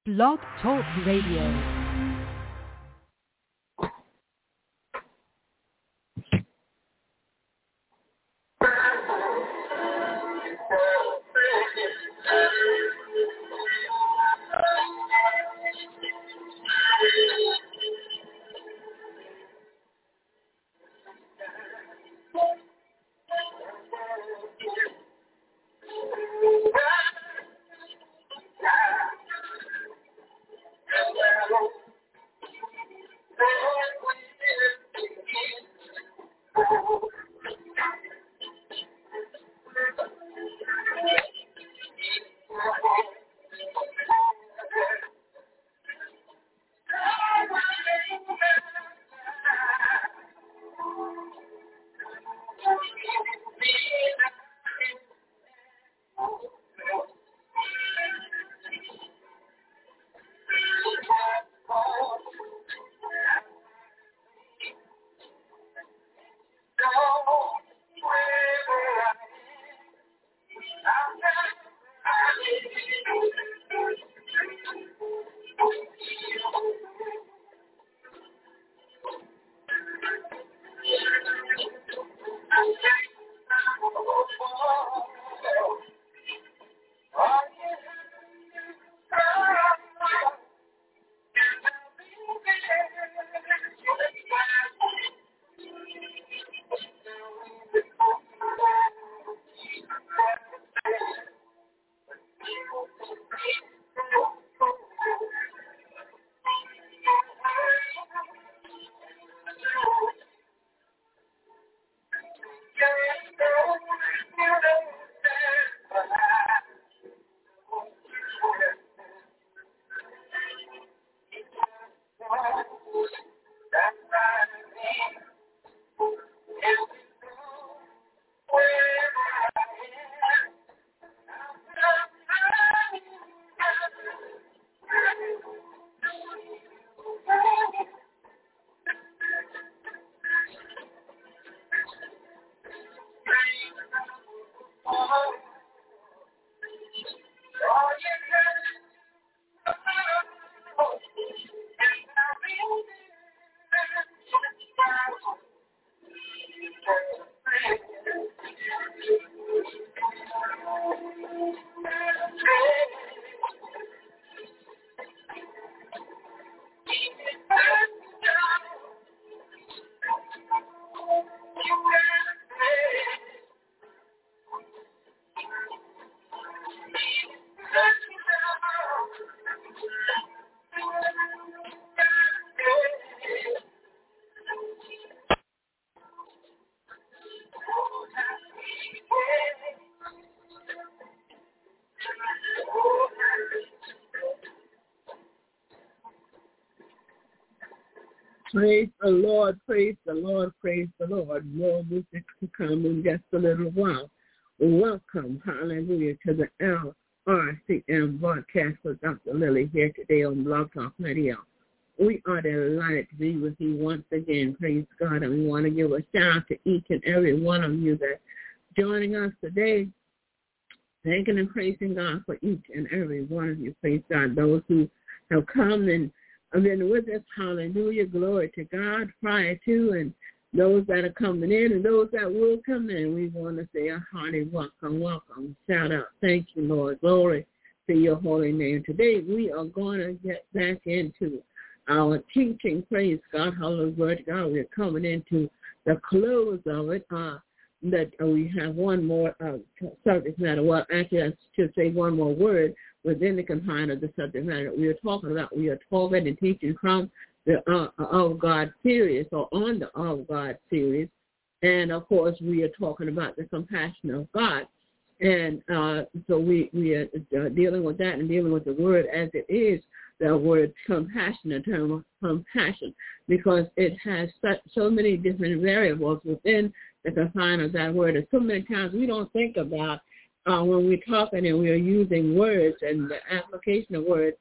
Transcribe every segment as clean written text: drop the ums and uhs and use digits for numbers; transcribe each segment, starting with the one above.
Blog Talk Radio. Praise the Lord, praise the Lord, praise the Lord. More music to come in just a little while. Welcome, hallelujah, to the LRCM broadcast with Dr. Lily here today on Blog Talk Radio. We are delighted to be with you once again, praise God, and we want to give a shout out to each and every one of you that's joining us today. Thanking and praising God for each and every one of you, praise God. Those who have come and been with us, hallelujah, glory to God, prior to, and those that are coming in and those that will come in, we want to say a hearty welcome, shout out, thank you, Lord, glory to your holy name. Today we are going to get back into our teaching, praise God, hallelujah, glory to God. We're coming into the close of it, that we have one more subject matter, well, actually I should say one more word, within the confine of the subject matter we are talking about. We are talking and teaching from the Of God series, or on the Of God series. And, of course, we are talking about the compassion of God. And so we are dealing with that and dealing with the word as it is, the word compassion, the term compassion, because it has so many different variables within the confine of that word. And so many times we don't think about when we're talking and we are using words and the application of words,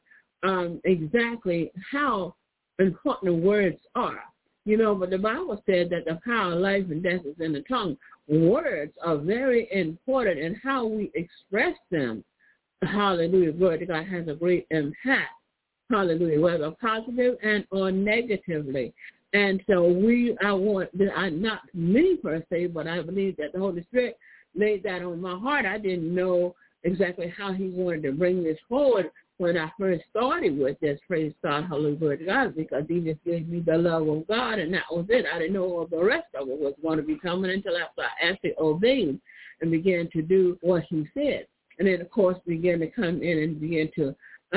exactly how important words are. You know, but the Bible said that the power of life and death is in the tongue. Words are very important, and how we express them, hallelujah, glory to God, has a great impact Hallelujah, whether positive and or negatively. And so not me per se, but I believe that the Holy Spirit laid that on my heart. I didn't know exactly how he wanted to bring this forward when I first started with this, praise God, hallelujah to God, because he just gave me the love of God, and that was it. I didn't know what the rest of it was going to be coming until after I actually obeyed and began to do what he said. And then, of course, began to come in and begin to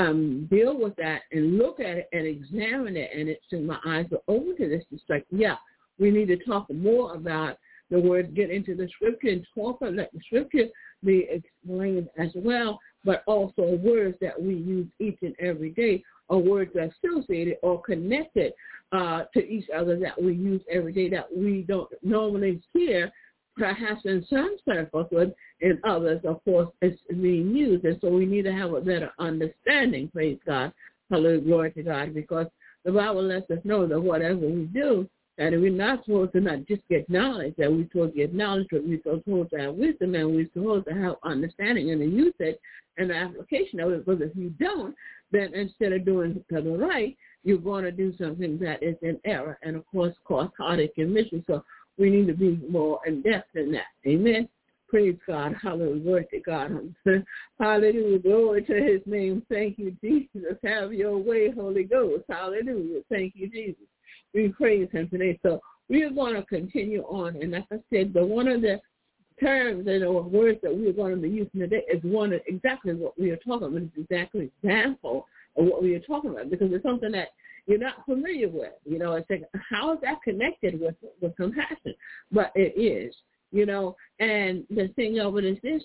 deal with that and look at it and examine it. And it's my eyes were open to this. It's like, yeah, we need to talk more about the word, get into the scripture and talk, let the scripture be explained as well, but also words that we use each and every day, or words that are associated or connected to each other that we use every day that we don't normally hear, perhaps in some circles, but in others, of course, it's being used. And so we need to have a better understanding, praise God, hallelujah, glory to God, because the Bible lets us know that whatever we do, that we're not supposed to not just get knowledge, that we're supposed to get knowledge, but we're supposed to have wisdom, and we're supposed to have understanding and the usage and the application of it. Because if you don't, then instead of doing the right, you're going to do something that is in error and, of course, cause heartache and misery. So we need to be more in depth in that. Amen. Praise God. Hallelujah. Glory to God. Hallelujah. Glory to his name. Thank you, Jesus. Have your way, Holy Ghost. Hallelujah. Thank you, Jesus. We praise him today. So we are going to continue on. And like I said, one of the terms or words that we are going to be using today is one of exactly what we are talking about. It's exactly an example of what we are talking about, because it's something that you're not familiar with. You know, it's like, how is that connected with compassion? But it is, you know, and the thing of it is this,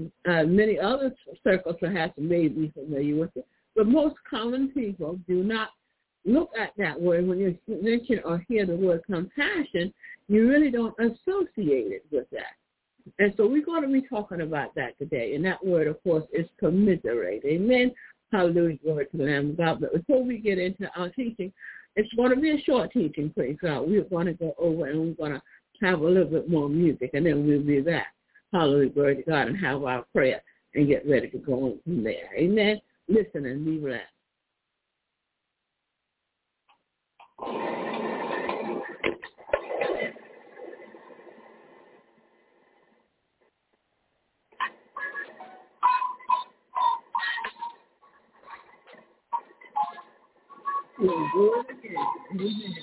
many other circles perhaps may be familiar with it, but most common people do not look at that word. When you mention or hear the word compassion, you really don't associate it with that. And so we're going to be talking about that today. And that word, of course, is commiserate. Amen. Hallelujah. Glory to the Lamb of God. But before we get into our teaching, it's going to be a short teaching, praise God. We're going to go over and we're going to have a little bit more music, and then we'll be back. Hallelujah. Glory to God, and have our prayer and get ready to go on from there. Amen. Listen and be blessed. We'll do it again. Amen.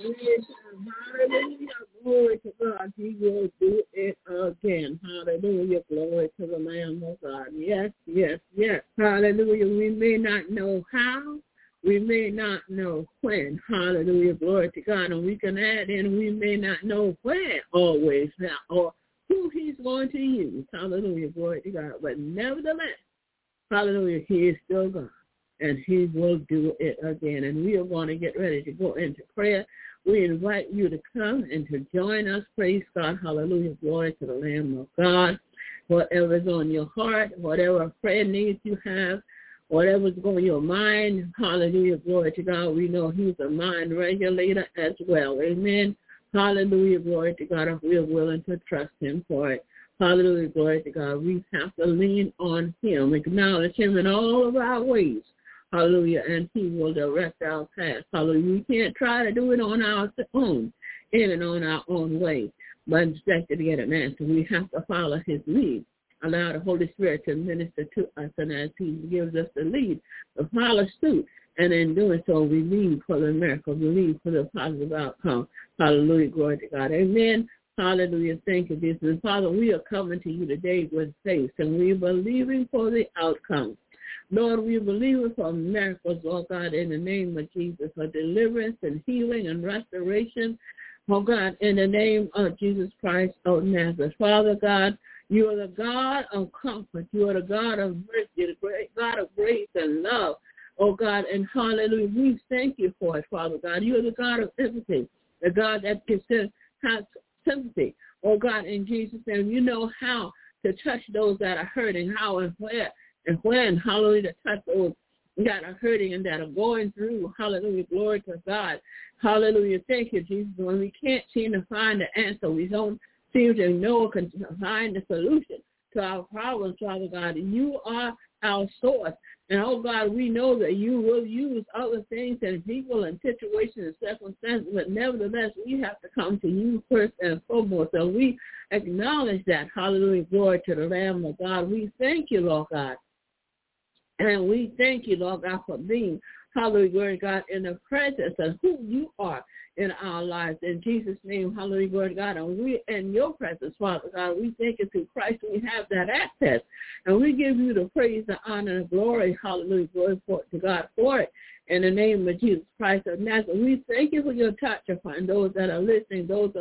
Hallelujah. Glory to God. He will do it again. Hallelujah. Glory to the Lamb of God. Yes, yes, yes. Hallelujah. We may not know how. We may not know when. Hallelujah. Glory to God. And we can add in, we may not know where always now or who he's going to use. Hallelujah. Glory to God. But nevertheless, hallelujah, he is still God. And he will do it again. And we are going to get ready to go into prayer. We invite you to come and to join us. Praise God. Hallelujah. Glory to the Lamb of God. Whatever's on your heart, whatever prayer needs you have, whatever's going on your mind, hallelujah, glory to God. We know he's a mind regulator as well. Amen. Hallelujah, glory to God. If we're willing to trust him for it. Hallelujah, glory to God. We have to lean on him, acknowledge him in all of our ways. Hallelujah, and he will direct our path. Hallelujah. We can't try to do it on our own, in and on our own way, but instead to get an answer, we have to follow his lead. Allow the Holy Spirit to minister to us, and as he gives us the lead, to follow suit. And in doing so, we lead for the miracle, we lead for the positive outcome. Hallelujah, glory to God. Amen. Hallelujah. Thank you, Jesus. And Father, we are coming to you today with faith, and we are believing for the outcome. Lord, we believe for miracles, Lord God, in the name of Jesus, for deliverance and healing and restoration, oh God, in the name of Jesus Christ of Nazareth. Father God, you are the God of comfort. You are the God of mercy, the great God of grace and love, oh God, and hallelujah. We thank you for it, Father God. You are the God of empathy, the God that has sympathy, oh God, in Jesus' name. You know how to touch those that are hurting, how and where. And when, hallelujah, to touch those that are hurting and that are going through, hallelujah, glory to God. Hallelujah, thank you, Jesus. When we can't seem to find the answer, we don't seem to know or can find the solution to our problems, Father God. You are our source. And, oh, God, we know that you will use other things and people and situations and circumstances, but nevertheless, we have to come to you first and foremost. So we acknowledge that. Hallelujah, glory to the Lamb of God. We thank you, Lord God. And we thank you, Lord God, for being, hallelujah, glory to God, in the presence of who you are in our lives. In Jesus' name, hallelujah, glory to God. And we, in your presence, Father God, we thank you through Christ we have that access. And we give you the praise, the honor, and glory, hallelujah, glory to God for it. In the name of Jesus Christ of Nazareth, we thank you for your touch upon those that are listening, those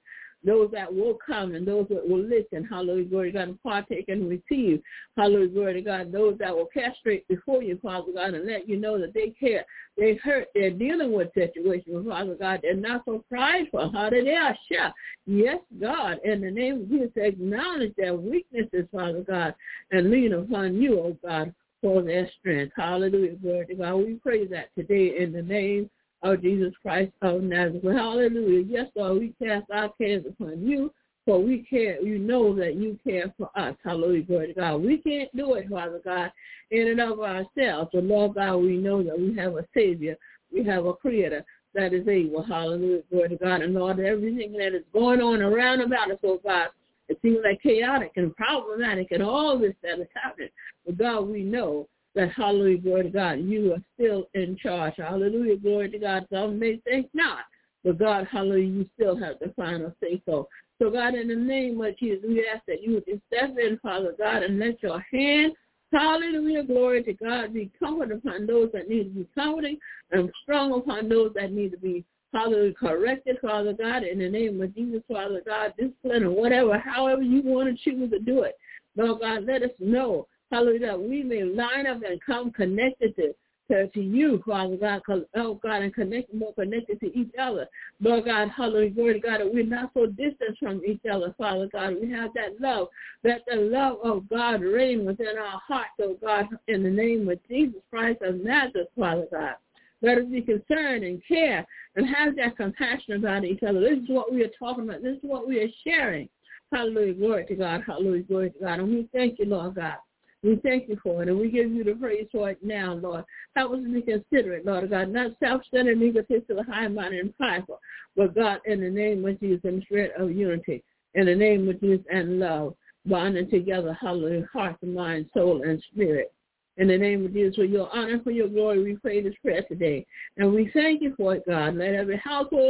that will come and those that will listen, hallelujah, glory to God, and partake and receive, hallelujah, glory to God, those that will castrate before you, Father God, and let you know that they care, they hurt, they're dealing with situations, Father God, they're not so prideful, hallelujah, yes, God, in the name of Jesus, acknowledge their weaknesses, Father God, and lean upon you, oh God, for their strength, hallelujah, glory to God. We pray that today in the name of Jesus Christ of Nazareth. Hallelujah. Yes, Lord, we cast our cares upon you, for we care. You know that you care for us. Hallelujah, glory to God. We can't do it, Father God, in and of ourselves. But, Lord God, we know that we have a Savior. We have a Creator that is able. Hallelujah, glory to God. And, Lord, everything that is going on around about us, oh God, it seems like chaotic and problematic and all this that is happening. But, God, we know that, hallelujah, glory to God, you are still in charge. Hallelujah, glory to God. Some may think not, but God, hallelujah, you still have the final say so. So, God, in the name of Jesus, we ask that you would just step in, Father God, and let your hand, hallelujah, glory to God, be comforted upon those that need to be comforting and strong upon those that need to be, hallelujah, corrected, Father God, in the name of Jesus, Father God, discipline or whatever, however you want to choose to do it. Lord God, let us know, hallelujah, that we may line up and come connected to you, Father God, oh God, and more connected to each other. Lord God, hallelujah, glory to God, that we're not so distant from each other, Father God. We have that love, that the love of God reign within our hearts, oh God, in the name of Jesus Christ of Nazareth, Father God. Let us be concerned and care and have that compassion about each other. This is what we are talking about. This is what we are sharing. Hallelujah, glory to God, hallelujah, glory to God. And we thank you, Lord God. We thank you for it, and we give you the praise for it now, Lord. Help us to be considerate, Lord God, not self-centered, egotistical, high-minded, and prideful, but God, in the name of Jesus, in the spirit of unity, in the name of Jesus and love, bonding together, hallelujah, heart, mind, soul, and spirit. In the name of Jesus, for your honor, for your glory, we pray this prayer today. And we thank you for it, God. Let every household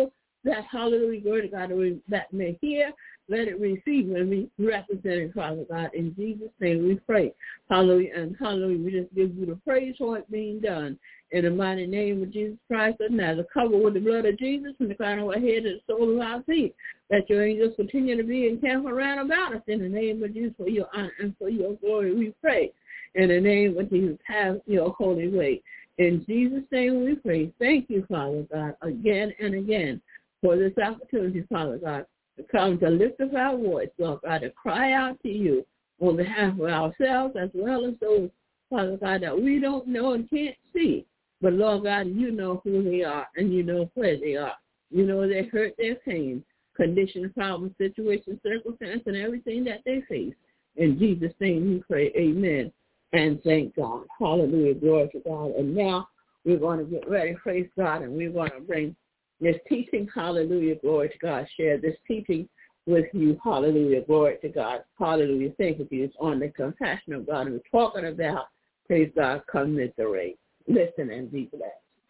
that, hallelujah, glory to God, that may hear, let it receive and be represented, Father God. In Jesus' name we pray. Hallelujah. And hallelujah, we just give you the praise for it being done. In the mighty name of Jesus Christ of Nazareth, cover with the blood of Jesus from the crown of our head to the sole of our feet. Let your angels continue to be encamped around about us. In the name of Jesus, for your honor and for your glory, we pray. In the name of Jesus, have your holy way. In Jesus' name we pray. Thank you, Father God, again and again for this opportunity, Father God, to come to lift up our voice, Lord God, to cry out to you on behalf of ourselves as well as those, Father God, that we don't know and can't see. But, Lord God, you know who they are and you know where they are. You know their hurt, their pain, condition, problem, situation, circumstance, and everything that they face. In Jesus' name we pray, amen, and thank God. Hallelujah, glory to God. And now we're going to get ready, praise God, and we're going to bring this teaching, hallelujah, glory to God, share this teaching with you, hallelujah, glory to God, hallelujah, thank you, Jesus, on the compassion of God. And we're talking about, praise God, commiserate. Listen and be blessed.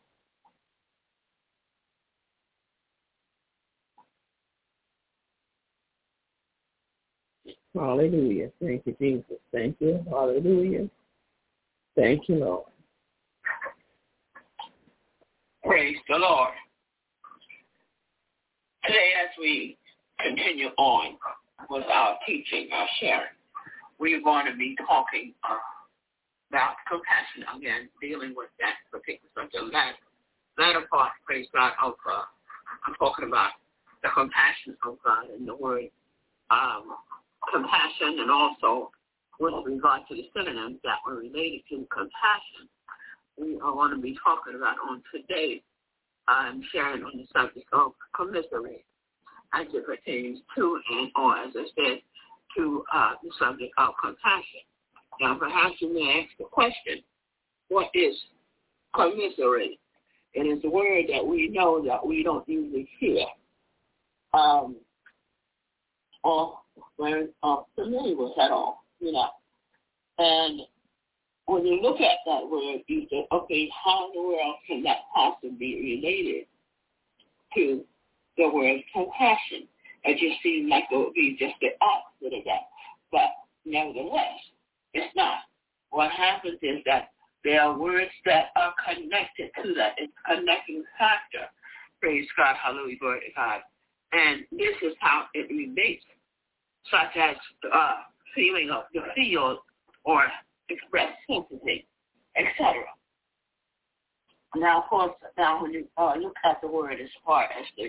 Hallelujah. Thank you, Jesus. Thank you. Hallelujah. Thank you, Lord. Praise the Lord. Today, as we continue on with our teaching, our sharing, we're going to be talking about compassion again, dealing with that particular subject. Latter part, praise God, of I'm talking about the compassion of God and the word compassion, and also with regard to the synonyms that were related to compassion. We are going to be talking about on today. I'm sharing on the subject of commiserate as it pertains to and or, as I said, to the subject of compassion. Now, perhaps you may ask the question, what is commiserate? It is a word that we know that we don't usually hear or we're familiar with at all, you know. And when you look at that word, you say, okay, how in the world can that possibly be related to the word compassion? It just seems like it would be just the opposite of that. But nevertheless, it's not. What happens is that there are words that are connected to that. It's a connecting factor. Praise God, hallelujah, glory to God. And this is how it relates, such as feeling of the feel or express sympathy, etc. Now, of course, when you look at the word as far as the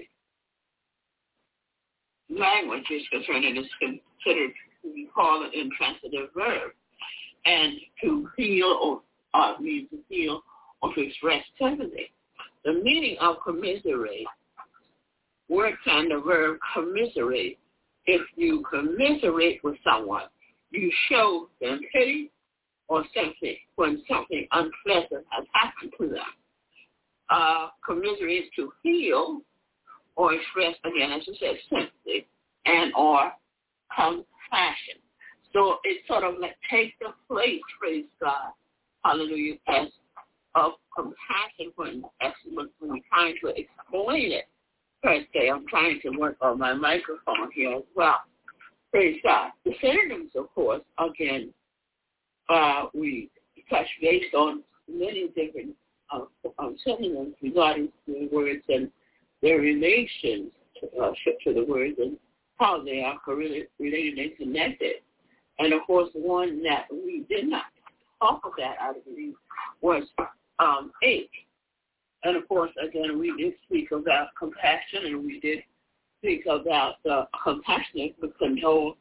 language is concerned, it is considered, we call it intransitive verb. And to feel or means to feel or to express sympathy. The meaning of commiserate, word and the verb commiserate. If you commiserate with someone, you show them pity or sympathy when something unpleasant has happened to them. Commiserate is to feel or express, again, as you said, sympathy and or compassion. So it sort of like takes the place, praise God, hallelujah, as of compassion when we're trying to explain it. Per se, I'm trying to work on my microphone here as well. Praise God. The synonyms, of course, again, we touch base on many different synonyms regarding the words and their relations to the words and how they are related and connected. And, of course, one that we did not talk about, I believe, was age. And, of course, again, we did speak about compassion, and we did speak about compassionate but console,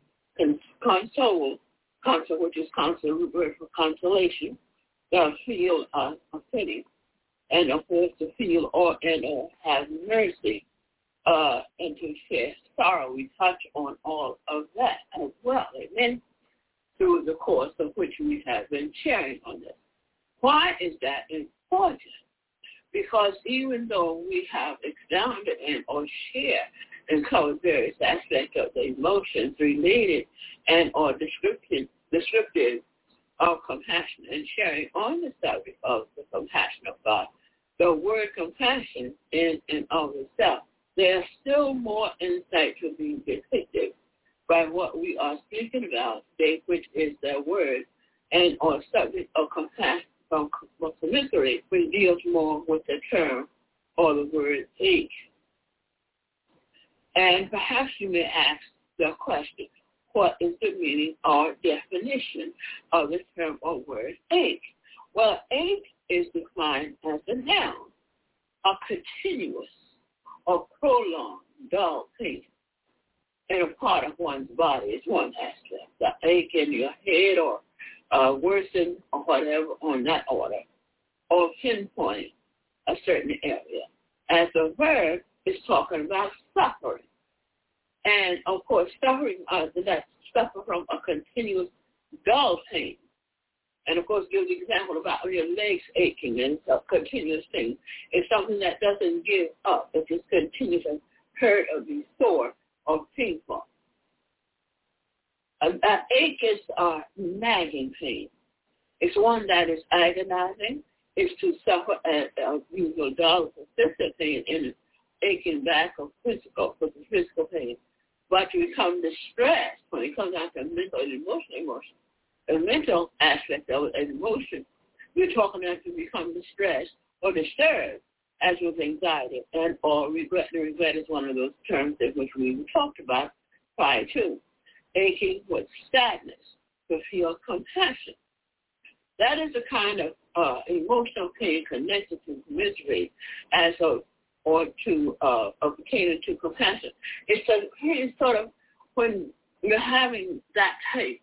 which is console, word for consolation, feel pity, and, of course, to feel or have mercy, and to share sorrow. We touch on all of that as well. Amen. Through the course of which we have been sharing on this. Why is that important? Because even though we have expounded and or shared and covered various aspects of the emotions related and or descriptive of compassion and sharing on the subject of the compassion of God, the word compassion in and of itself there's still more insight to be depicted by what we are speaking about today, which is the word and or subject of compassion from commiserate, which deals more with the term or the word ache. And perhaps you may ask the question, what is the meaning or definition of the term or word ache? Well, ache is defined as a noun, a continuous or prolonged dull pain in a part of one's body is one aspect. The ache in your head or worsen or whatever on that order, or pinpoint a certain area. As a verb, it's talking about suffering. And, of course, suffering, that suffer from a continuous dull pain. And, of course, give the example about your legs aching and it's a continuous thing. It's something that doesn't give up. It just continues to hurt or be sore or painful. An ache is a nagging pain. It's one that is agonizing. It's to suffer a usual dull, persistent pain in an aching back or physical pain. But you become distressed when it comes down to mental and emotional. The mental aspect of it, emotion, you're talking about to become distressed or disturbed, as with anxiety and or regret. The regret is one of those terms that which we talked about prior to. Aching with sadness, to feel compassion. That is a kind of emotional pain connected to misery or to pertaining to compassion. It's sort of when you're having that type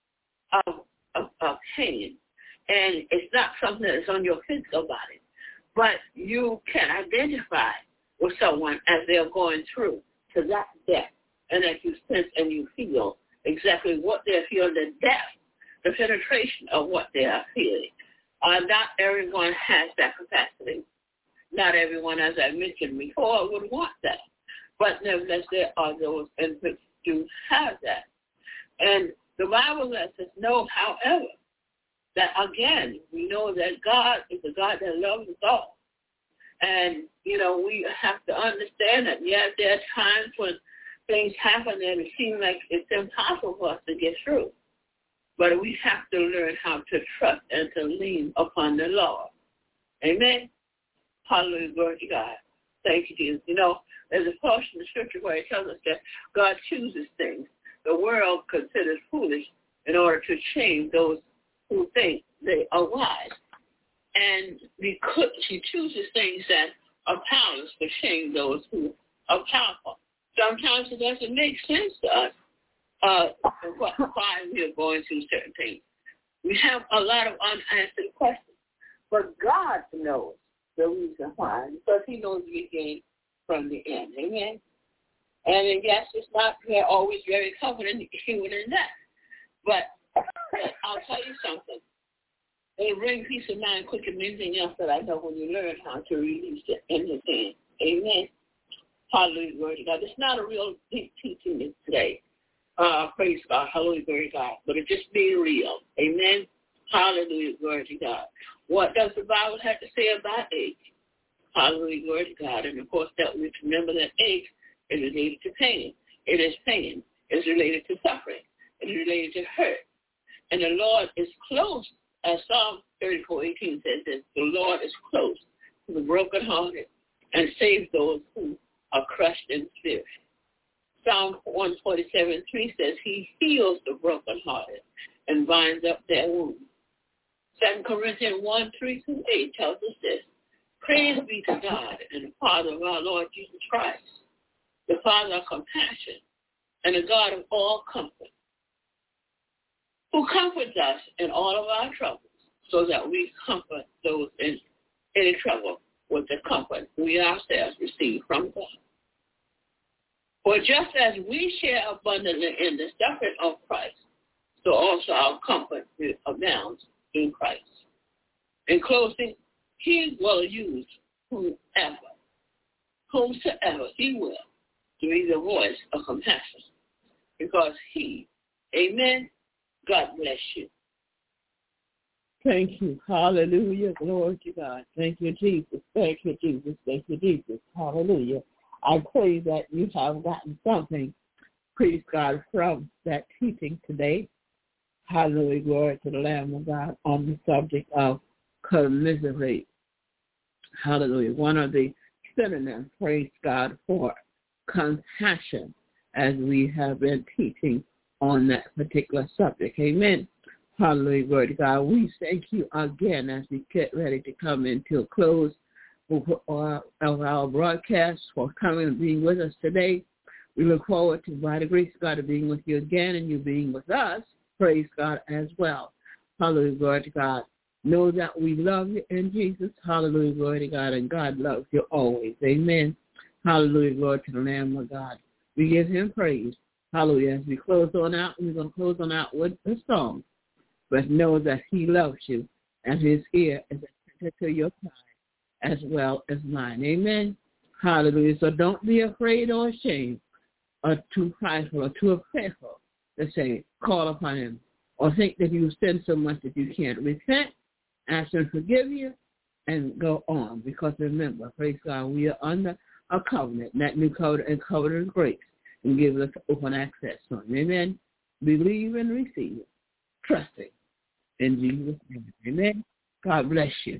of pain, and it's not something that's on your physical body, but you can identify with someone as they're going through to that depth, and that you sense and you feel exactly what they're feeling, the depth, the penetration of what they are feeling. Not everyone has that capacity. Not everyone, as I mentioned before, would want that. But nevertheless, there are those in which do have that. And the Bible lets us know, however, that again, we know that God is a God that loves us all. And, we have to understand that, yes, there are times when things happen and it seems like it's impossible for us to get through. But we have to learn how to trust and to lean upon the Lord. Amen? Hallelujah, glory to God. Thank you, Jesus. There's a portion of the scripture where it tells us that God chooses things the world considers foolish in order to shame those who think they are wise. And he chooses things that are powerless to shame those who are powerful. Sometimes it doesn't make sense to us why we are going through certain things. We have a lot of unanswered questions. But God knows the reason why, because he knows the beginning from the end. Amen? And yes, it's not always very confident even in that. But I'll tell you something. It brings peace of mind quicker than anything else that I know when you learn how to release it in his hand. Amen? Hallelujah, glory to God. It's not a real deep teaching today. Praise God. Hallelujah, glory to God. But it's just being real. Amen? Hallelujah, glory to God. What does the Bible have to say about ache? Hallelujah, glory to God. And, of course, that we remember that ache is related to pain. It is pain. It's related to suffering. It's related to hurt. And the Lord is close, as Psalm 34:18 says this, the Lord is close to the brokenhearted and saves those who are crushed in spirit. Psalm 147:3 says he heals the brokenhearted and binds up their wounds. 2 Corinthians 1:3-8 tells us this. Praise be to God and the Father of our Lord Jesus Christ, the Father of compassion and the God of all comfort, who comforts us in all of our troubles, so that we comfort those in any trouble with the comfort we ourselves receive from God. For just as we share abundantly in the suffering of Christ, so also our comfort abounds in Christ. In closing, he will use whomsoever he will to be the voice of compassion, because he, amen, God bless you. Thank you. Hallelujah. Glory to God. Thank you, Jesus. Thank you, Jesus. Thank you, Jesus. Hallelujah. I pray that you have gotten something, praise God, from that teaching today. Hallelujah, glory to the Lamb of God on the subject of commiserate. Hallelujah. One of the synonyms, praise God, for compassion, as we have been teaching on that particular subject. Amen. Hallelujah, glory to God. We thank you again as we get ready to come into a close of our broadcast, for coming and being with us today. We look forward to, by the grace of God, to being with you again and you being with us. Praise God as well. Hallelujah, glory to God. Know that we love you in Jesus. Hallelujah, glory to God, and God loves you always. Amen. Hallelujah, glory to the Lamb of God. We give him praise. Hallelujah. As we close on out, we're going to close on out with a song. But know that he loves you, and his ear is attentive to your cry as well as mine. Amen. Hallelujah. So don't be afraid or ashamed or too prideful or too fearful to say, call upon him, or think that you've sinned so much that you can't repent, ask him to forgive you, and go on. Because remember, praise God, we are under a covenant, that new covenant and covenant of grace, and gives us open access to him. Amen. Believe and receive it, trusting in Jesus' name. Amen. God bless you.